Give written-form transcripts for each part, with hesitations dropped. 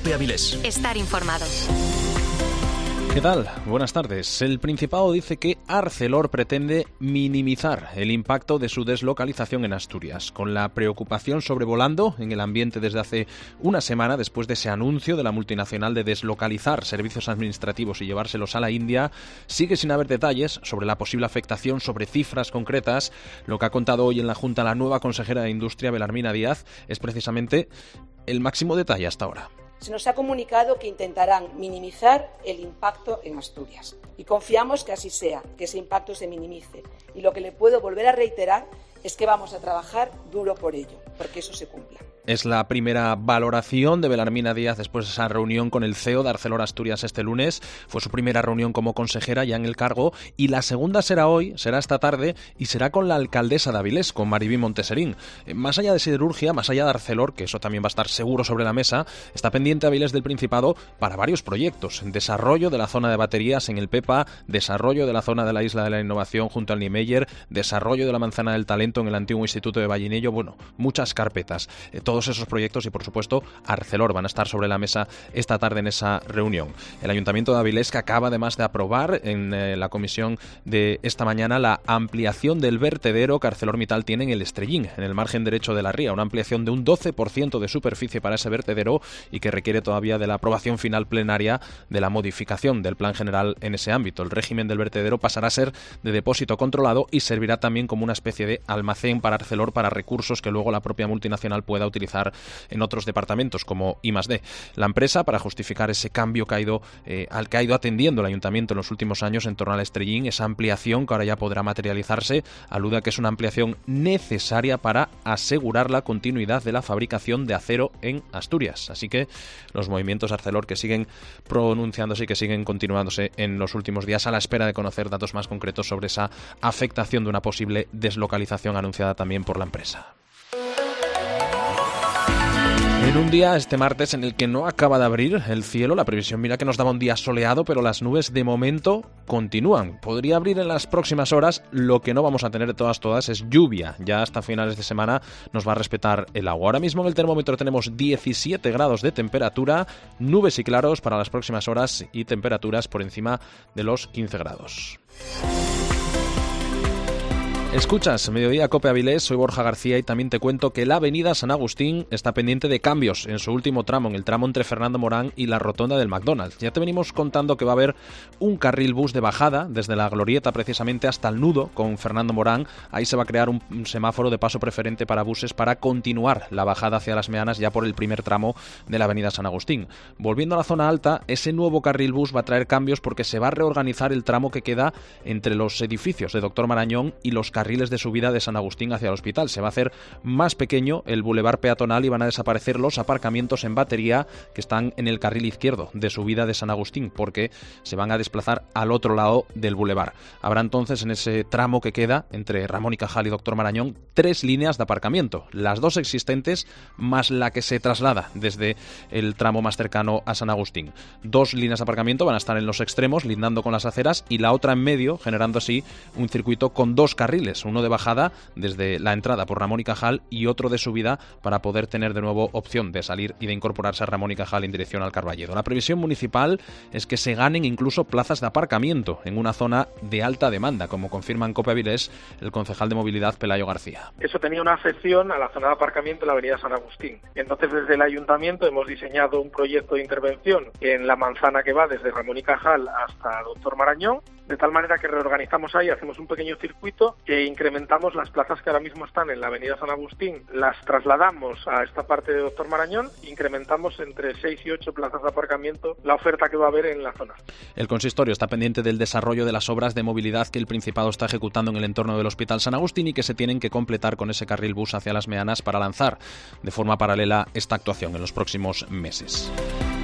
COPE Avilés. Estar informado. ¿Qué tal? Buenas tardes. El Principado dice que Arcelor pretende minimizar el impacto de su deslocalización en Asturias, con la preocupación sobrevolando en el ambiente desde hace una semana después de ese anuncio de la multinacional de deslocalizar servicios administrativos y llevárselos a la India. Sigue sin haber detalles sobre la posible afectación, sobre cifras concretas. Lo que ha contado hoy en la Junta la nueva consejera de Industria, Belarmina Díaz, es precisamente el máximo detalle hasta ahora. Se nos ha comunicado que intentarán minimizar el impacto en Asturias y confiamos que así sea, que ese impacto se minimice. Y lo que le puedo volver a reiterar es que vamos a trabajar duro por ello, porque eso se cumpla. Es la primera valoración de Belarmina Díaz después de esa reunión con el CEO de Arcelor Asturias este lunes. Fue su primera reunión como consejera ya en el cargo, y la segunda será hoy, será esta tarde, y será con la alcaldesa de Avilés, con Maribí Monteserín. Más allá de siderurgia, más allá de Arcelor, que eso también va a estar seguro sobre la mesa, está pendiente Avilés del Principado para varios proyectos. Desarrollo de la zona de baterías en el Pepa, desarrollo de la zona de la Isla de la Innovación junto al Niemeyer, desarrollo de la Manzana del Talento en el antiguo Instituto de Vallinello. Bueno, muchas carpetas. Todos esos proyectos y, por supuesto, Arcelor van a estar sobre la mesa esta tarde en esa reunión. El Ayuntamiento de Avilés, que acaba además de aprobar en la comisión de esta mañana la ampliación del vertedero que ArcelorMittal tiene en el Estrellín, en el margen derecho de la ría, una ampliación de un 12% de superficie para ese vertedero y que requiere todavía de la aprobación final plenaria de la modificación del plan general en ese ámbito. El régimen del vertedero pasará a ser de depósito controlado y servirá también como una especie de almacén para Arcelor para recursos que luego la propia multinacional pueda utilizar en otros departamentos como I+D. La empresa, para justificar ese cambio al que ha ido atendiendo el ayuntamiento en los últimos años en torno al Estrellín, esa ampliación que ahora ya podrá materializarse, alude a que es una ampliación necesaria para asegurar la continuidad de la fabricación de acero en Asturias. Así que los movimientos Arcelor que siguen pronunciándose y que siguen continuándose en los últimos días a la espera de conocer datos más concretos sobre esa afectación de una posible deslocalización anunciada también por la empresa. En un día, este martes, en el que no acaba de abrir el cielo, la previsión mira que nos daba un día soleado, pero las nubes de momento continúan. Podría abrir en las próximas horas, lo que no vamos a tener de todas es lluvia. Ya hasta finales de semana nos va a respetar el agua. Ahora mismo en el termómetro tenemos 17 grados de temperatura, nubes y claros para las próximas horas y temperaturas por encima de los 15 grados. Escuchas Mediodía Cope Avilés, soy Borja García y también te cuento que la avenida San Agustín está pendiente de cambios en su último tramo, en el tramo entre Fernando Morán y la rotonda del McDonald's. Ya te venimos contando que va a haber un carril bus de bajada desde la glorieta precisamente hasta el nudo con Fernando Morán. Ahí se va a crear un semáforo de paso preferente para buses para continuar la bajada hacia las Meanas ya por el primer tramo de la avenida San Agustín. Volviendo a la zona alta, ese nuevo carril bus va a traer cambios porque se va a reorganizar el tramo que queda entre los edificios de Doctor Marañón y los carriles de subida de San Agustín hacia el hospital. Se va a hacer más pequeño el bulevar peatonal y van a desaparecer los aparcamientos en batería que están en el carril izquierdo de subida de San Agustín, porque se van a desplazar al otro lado del bulevar. Habrá entonces en ese tramo que queda entre Ramón y Cajal y Doctor Marañón 3 líneas de aparcamiento, las 2 existentes más la que se traslada desde el tramo más cercano a San Agustín. 2 líneas de aparcamiento van a estar en los extremos lindando con las aceras y la otra en medio, generando así un circuito con 2 carriles, uno de bajada desde la entrada por Ramón y Cajal y otro de subida para poder tener de nuevo opción de salir y de incorporarse a Ramón y Cajal en dirección al Carballedo. La previsión municipal es que se ganen incluso plazas de aparcamiento en una zona de alta demanda, como confirma en COPE Avilés el concejal de Movilidad Pelayo García. Eso tenía una afección a la zona de aparcamiento en la avenida San Agustín. Entonces desde el ayuntamiento hemos diseñado un proyecto de intervención en la manzana que va desde Ramón y Cajal hasta Doctor Marañón, de tal manera que reorganizamos ahí, hacemos un pequeño circuito e incrementamos las plazas que ahora mismo están en la avenida San Agustín, las trasladamos a esta parte de Doctor Marañón, incrementamos entre 6 y 8 plazas de aparcamiento la oferta que va a haber en la zona. El consistorio está pendiente del desarrollo de las obras de movilidad que el Principado está ejecutando en el entorno del Hospital San Agustín y que se tienen que completar con ese carril bus hacia las Meanas para lanzar de forma paralela esta actuación en los próximos meses.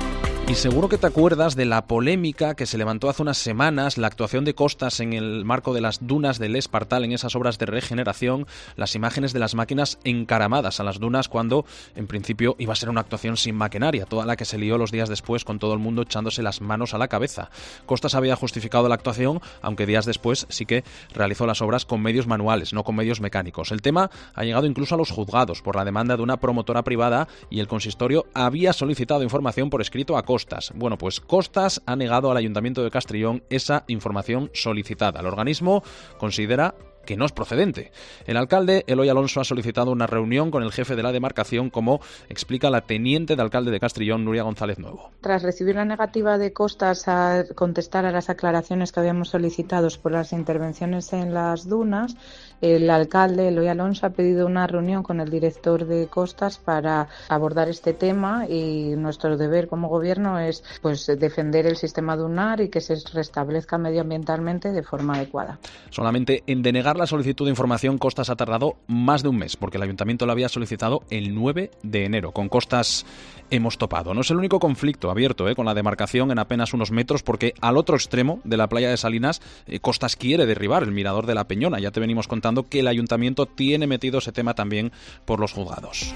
Y seguro que te acuerdas de la polémica que se levantó hace unas semanas, la actuación de Costas en el marco de las dunas del Espartal, en esas obras de regeneración, las imágenes de las máquinas encaramadas a las dunas cuando, en principio, iba a ser una actuación sin maquinaria, toda la que se lió los días después con todo el mundo echándose las manos a la cabeza. Costas había justificado la actuación, aunque días después sí que realizó las obras con medios manuales, no con medios mecánicos. El tema ha llegado incluso a los juzgados por la demanda de una promotora privada y el consistorio había solicitado información por escrito a Costas. Bueno, pues Costas ha negado al Ayuntamiento de Castrillón esa información solicitada. El organismo considera que no es procedente. El alcalde, Eloy Alonso, ha solicitado una reunión con el jefe de la demarcación, como explica la teniente de alcalde de Castrillón, Nuria González Nuevo. Tras recibir la negativa de Costas a contestar a las aclaraciones que habíamos solicitado por las intervenciones en las dunas, el alcalde, Eloy Alonso, ha pedido una reunión con el director de Costas para abordar este tema, y nuestro deber como gobierno es defender el sistema dunar y que se restablezca medioambientalmente de forma adecuada. Solamente en denegar la solicitud de información, Costas ha tardado más de un mes, porque el Ayuntamiento lo había solicitado el 9 de enero. Con Costas hemos topado. No es el único conflicto abierto con la demarcación en apenas unos metros, porque al otro extremo de la playa de Salinas, Costas quiere derribar el mirador de la Peñona. Ya te venimos contando que el Ayuntamiento tiene metido ese tema también por los juzgados.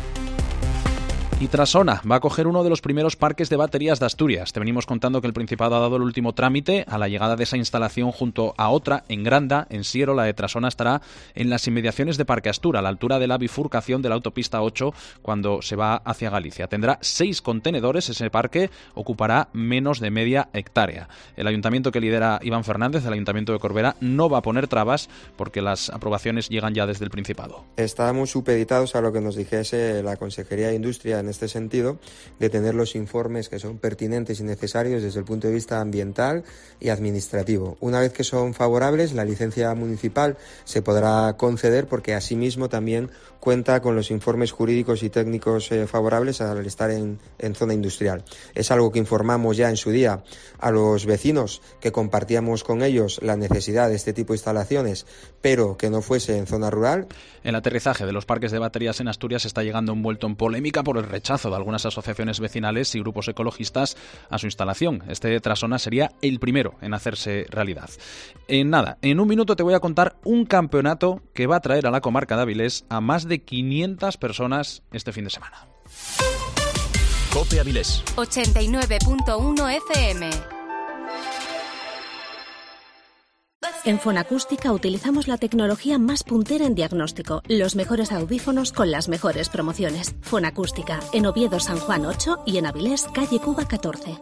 Y Trasona va a coger uno de los primeros parques de baterías de Asturias. Te venimos contando que el Principado ha dado el último trámite a la llegada de esa instalación junto a otra en Granda, en Siero. La de Trasona estará en las inmediaciones de Parque Astur, a la altura de la bifurcación de la autopista 8 cuando se va hacia Galicia. Tendrá 6 contenedores. Ese parque ocupará menos de media hectárea. El ayuntamiento que lidera Iván Fernández, el Ayuntamiento de Corbera, no va a poner trabas porque las aprobaciones llegan ya desde el Principado. Estamos supeditados a lo que nos dijese la Consejería de Industria en este sentido, de tener los informes que son pertinentes y necesarios desde el punto de vista ambiental y administrativo. Una vez que son favorables, la licencia municipal se podrá conceder, porque asimismo también cuenta con los informes jurídicos y técnicos favorables al estar en zona industrial. Es algo que informamos ya en su día a los vecinos, que compartíamos con ellos la necesidad de este tipo de instalaciones, pero que no fuese en zona rural. El aterrizaje de los parques de baterías en Asturias está llegando envuelto en polémica por el rechazo de algunas asociaciones vecinales y grupos ecologistas a su instalación. Este Trasona sería el primero en hacerse realidad. En un minuto te voy a contar un campeonato que va a traer a la comarca de Avilés a más de 500 personas este fin de semana. COPE Avilés 89.1 FM. En Fonacústica utilizamos la tecnología más puntera en diagnóstico, los mejores audífonos con las mejores promociones. Fonacústica, en Oviedo San Juan 8 y en Avilés, calle Cuba 14.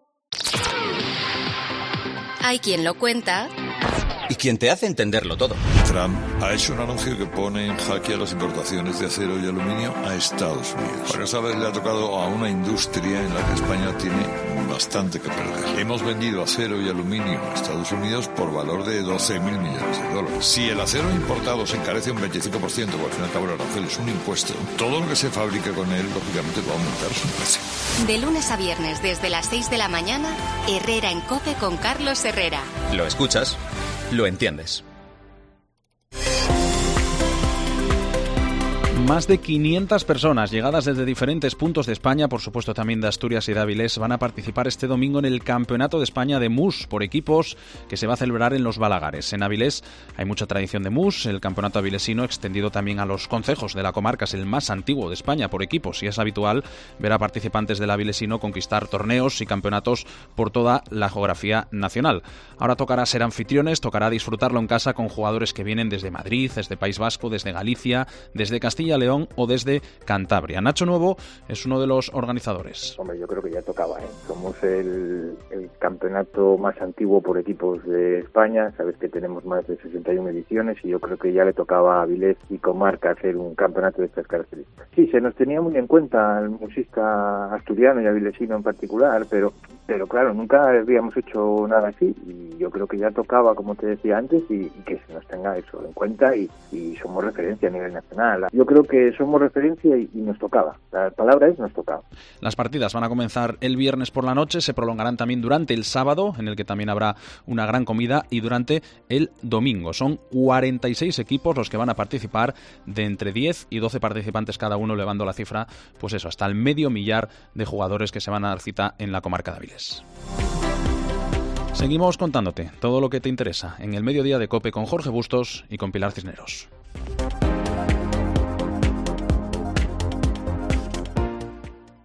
Hay quien lo cuenta y quien te hace entenderlo todo. Trump ha hecho un anuncio que pone en jaque a las importaciones de acero y aluminio a Estados Unidos. Pero esta vez le ha tocado a una industria en la que España tiene bastante que perder. Hemos vendido acero y aluminio a Estados Unidos por valor de 12.000 millones de dólares. Si el acero importado se encarece un 25%, porque al fin y al cabo el arancel es un impuesto, todo lo que se fabrica con él, lógicamente, va a aumentar su precio. De lunes a viernes, desde las 6 de la mañana, Herrera en COPE con Carlos Herrera. Lo escuchas, lo entiendes. Más de 500 personas llegadas desde diferentes puntos de España, por supuesto también de Asturias y de Avilés, van a participar este domingo en el Campeonato de España de mus por equipos que se va a celebrar en Los Balagares. En Avilés hay mucha tradición de mus. El campeonato avilesino, extendido también a los concejos de la comarca, es el más antiguo de España por equipos y es habitual ver a participantes del avilesino conquistar torneos y campeonatos por toda la geografía nacional. Ahora tocará ser anfitriones, tocará disfrutarlo en casa con jugadores que vienen desde Madrid, desde País Vasco, desde Galicia, desde Castilla León o desde Cantabria. Nacho Nuevo es uno de los organizadores. Hombre, yo creo que ya tocaba, Somos el campeonato más antiguo por equipos de España. Sabes que tenemos más de 61 ediciones y yo creo que ya le tocaba a Avilés y comarca hacer un campeonato de estas características. Sí, se nos tenía muy en cuenta al musista asturiano y avilesino en particular, pero pero claro, nunca habíamos hecho nada así y yo creo que ya tocaba, como te decía antes, y que se nos tenga eso en cuenta y somos referencia a nivel nacional. Yo creo que somos referencia y nos tocaba. La palabra es nos tocaba. Las partidas van a comenzar el viernes por la noche, se prolongarán también durante el sábado, en el que también habrá una gran comida, y durante el domingo. Son 46 equipos los que van a participar, de entre 10 y 12 participantes cada uno, elevando la cifra, pues eso, hasta el 500.000 de jugadores que se van a dar cita en la comarca de Avilés. Seguimos contándote todo lo que te interesa en el Mediodía de COPE con Jorge Bustos y con Pilar Cisneros.